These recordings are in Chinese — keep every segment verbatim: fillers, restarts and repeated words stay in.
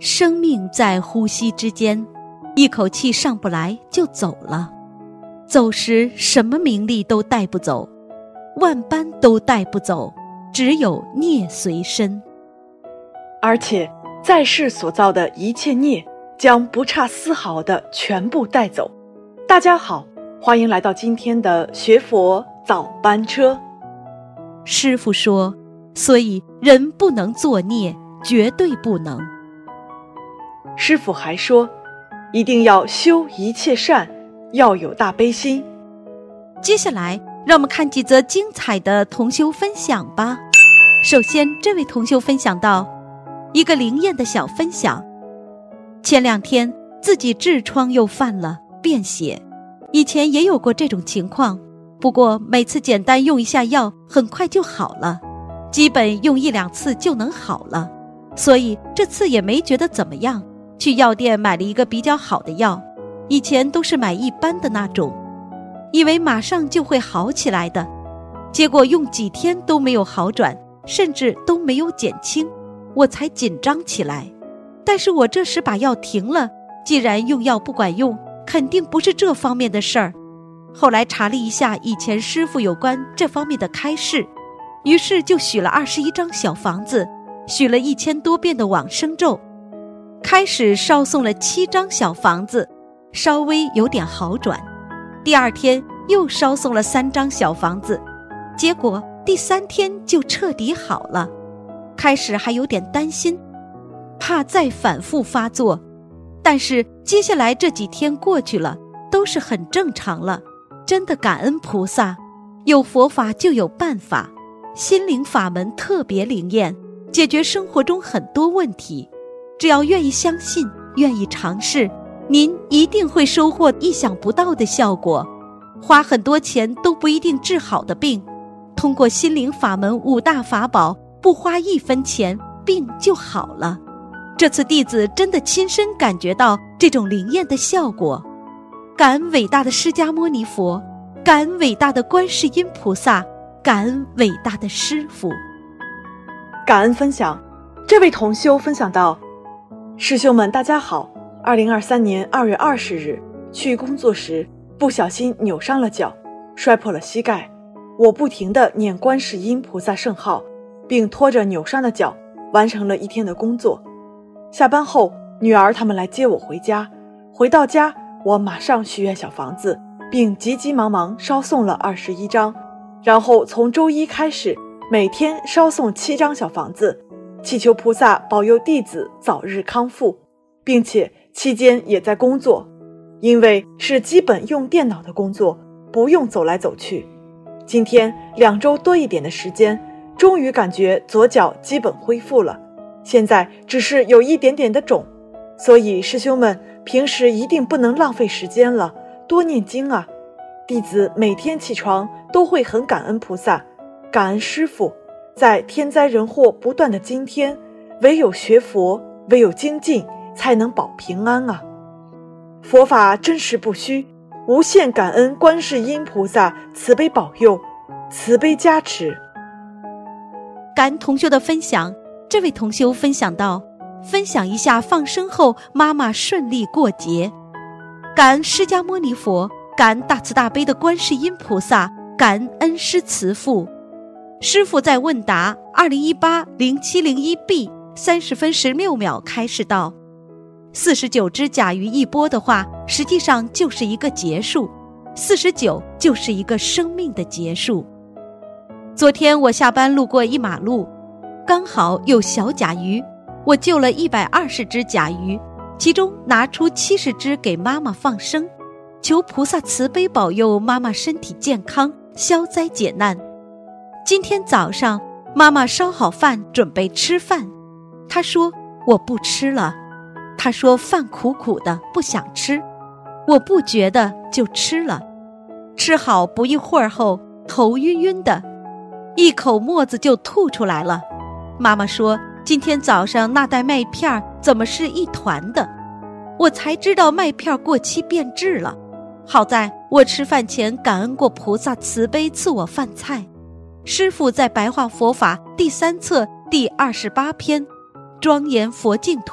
生命在呼吸之间，一口气上不来就走了。走时什么名利都带不走，万般都带不走，只有孽随身。 而且在世所造的一切孽将不差丝毫的全部带走。大家好，欢迎来到今天的学佛早班车。 师父说，所以人不能作孽，绝对不能。 师父还说，一定要修一切善，要有大悲心。 接下来让我们看几则精彩的同修分享吧。首先，这位同修分享到一个灵验的小分享。前两天自己痔疮又犯了，便血，以前也有过这种情况，不过每次简单用一下药很快就好了，基本用一两次就能好了，所以这次也没觉得怎么样，去药店买了一个比较好的药，以前都是买一般的那种，以为马上就会好起来的，结果用几天都没有好转，甚至都没有减轻，我才紧张起来。但是我这时把药停了，既然用药不管用，肯定不是这方面的事儿。后来查了一下以前师父有关这方面的开示，于是就许了二十一张小房子，许了一千多遍的往生咒，开始烧送了七张小房子，稍微有点好转。第二天又烧送了三张小房子，结果第三天就彻底好了。开始还有点担心，怕再反复发作，但是接下来这几天过去了，都是很正常了。真的感恩菩萨，有佛法就有办法，心灵法门特别灵验，解决生活中很多问题。只要愿意相信，愿意尝试，您一定会收获意想不到的效果。花很多钱都不一定治好的病，通过心灵法门五大法宝，不花一分钱，病就好了。这次弟子真的亲身感觉到这种灵验的效果。感恩伟大的释迦牟尼佛，感恩伟大的观世音菩萨，感恩伟大的师父。 感恩分享，这位同修分享到，师兄们大家好，二零二三年二月二十日去工作时不小心扭伤了脚，摔破了膝盖，我不停地念观世音菩萨圣号，并拖着扭伤的脚完成了一天的工作。下班后女儿他们来接我回家，回到家我马上许愿小房子，并急急忙忙烧送了二十一张，然后从周一开始每天烧送七张小房子，祈求菩萨保佑弟子早日康复，并且期间也在工作，因为是基本用电脑的工作，不用走来走去。今天两周多一点的时间，终于感觉左脚基本恢复了，现在只是有一点点的肿，所以师兄们平时一定不能浪费时间了，多念经啊！弟子每天起床都会很感恩菩萨，感恩师父，在天灾人祸不断的今天，唯有学佛，唯有精进，才能保平安啊！佛法真实不虚，无限感恩观世音菩萨慈悲保佑，慈悲加持。 感恩同修的分享，这位同修分享到，分享一下放生后妈妈顺利过节。感恩释迦牟尼佛，感恩大慈大悲的观世音菩萨，感恩恩师慈父。师父在问答二零一八零七零一 B 三十分十六秒开示道，四十九只甲鱼一波的话，实际上就是一个结束，四十九就是一个生命的结束。昨天我下班路过一马路，刚好有小甲鱼，我救了一百二十只甲鱼，其中拿出七十只给妈妈放生，求菩萨慈悲保佑妈妈身体健康，消灾解难。今天早上妈妈烧好饭准备吃饭，她说我不吃了，她说饭苦苦的不想吃，我不觉得就吃了。吃好不一会儿后，头晕晕的，一口沫子就吐出来了。妈妈说今天早上那袋麦片怎么是一团的，我才知道麦片过期变质了。好在我吃饭前感恩过菩萨慈悲赐我饭菜。师父在白话佛法第三册第二十八篇庄严佛净土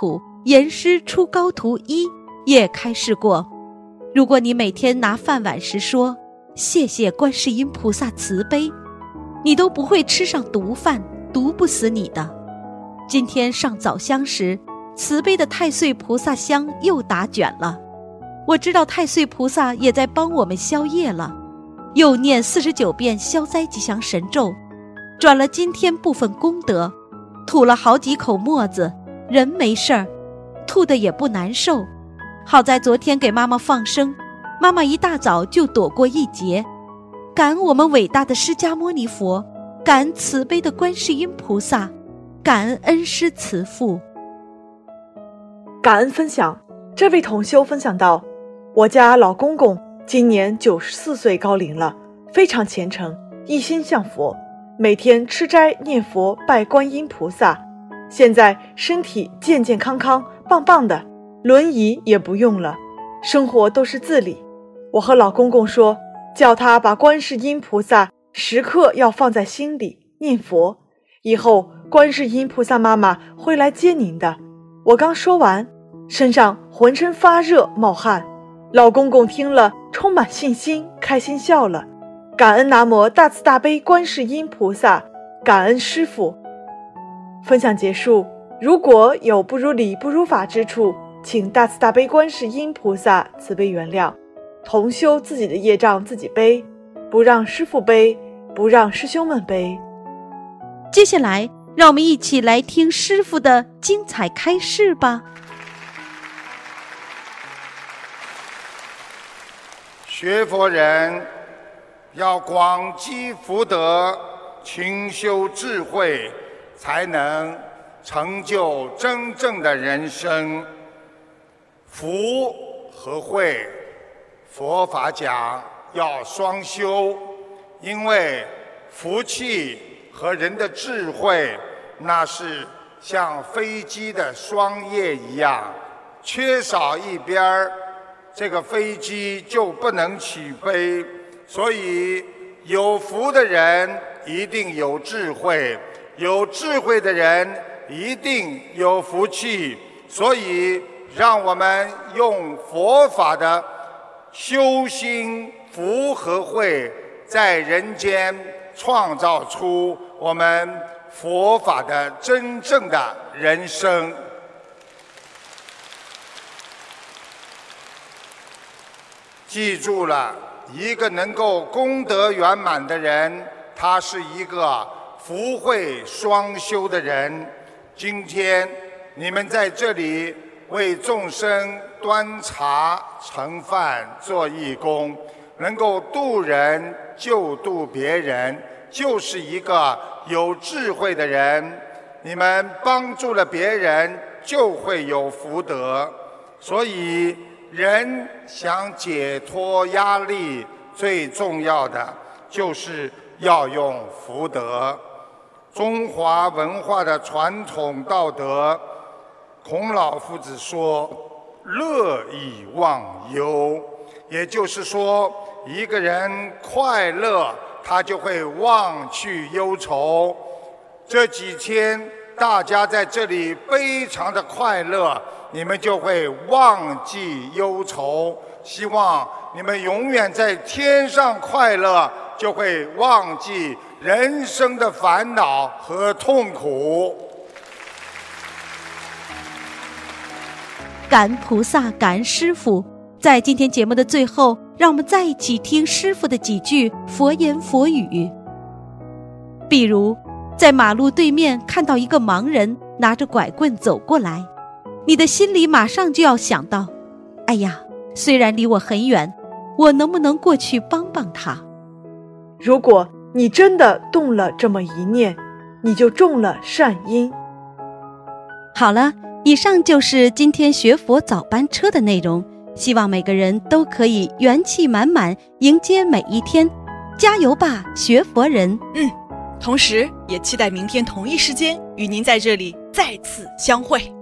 严师出高徒一也开示过，如果你每天拿饭碗时说谢谢观世音菩萨慈悲，你都不会吃上毒饭，毒不死你的。今天上早香时，慈悲的太岁菩萨香又打卷了，我知道太岁菩萨也在帮我们消业了，又念四十九遍消灾吉祥神咒，转了今天部分功德，吐了好几口沫子，人没事儿，吐的也不难受。好在昨天给妈妈放生，妈妈一大早就躲过一劫。感恩我们伟大的释迦牟尼佛，感恩慈悲的观世音菩萨，感恩恩师慈父。 感恩分享，这位同修分享到，我家老公公今年九十四岁高龄了，非常虔诚，一心向佛，每天吃斋念佛拜观音菩萨，现在身体健健康康棒棒的，轮椅也不用了，生活都是自理。我和老公公说，叫他把观世音菩萨时刻要放在心里念佛，以后观世音菩萨妈妈会来接您的。我刚说完，身上浑身发热冒汗，老公公听了充满信心，开心笑了。感恩南无大慈大悲观世音菩萨，感恩师父。分享结束，如果有不如理不如法之处，请大慈大悲观世音菩萨慈悲原谅。同修自己的业障自己背，不让师父背，不让师兄们背。 接下来让我们一起来听师父的精彩开示吧。 学佛人要广积福德，勤修智慧，才能成就真正的人生。福和慧，佛法讲要双修，因为福气和人的智慧，那是像飞机的双叶一样，缺少一边儿，这个飞机就不能起飞。所以有福的人一定有智慧，有智慧的人一定有福气。所以让我们用佛法的修心福和慧，在人间创造出我们佛法的真正的人生。记住了，一个能够功德圆满的人，他是一个福慧双修的人。今天你们在这里为众生端茶盛饭做义工，能够度人救度别人，就是一个有智慧的人。你们帮助了别人，就会有福德。所以人想解脱压力，最重要的就是要用福德。中华文化的传统道德，孔老夫子说乐以忘忧，也就是说一个人快乐，他就会忘去忧愁。这几天大家在这里非常的快乐，你们就会忘记忧愁。希望你们永远在天上快乐，就会忘记人生的烦恼和痛苦。 感恩菩萨，感恩师父。在今天节目的最后，让我们再一起听师父的几句佛言佛语。比如在马路对面看到一个盲人拿着拐棍走过来，你的心里马上就要想到，哎呀，虽然离我很远，我能不能过去帮帮他？ 如果你真的动了这么一念，你就种了善因。 好了，以上就是今天学佛早班车的内容，希望每个人都可以元气满满迎接每一天，加油吧，学佛人。 嗯，同时也期待明天同一时间与您在这里再次相会。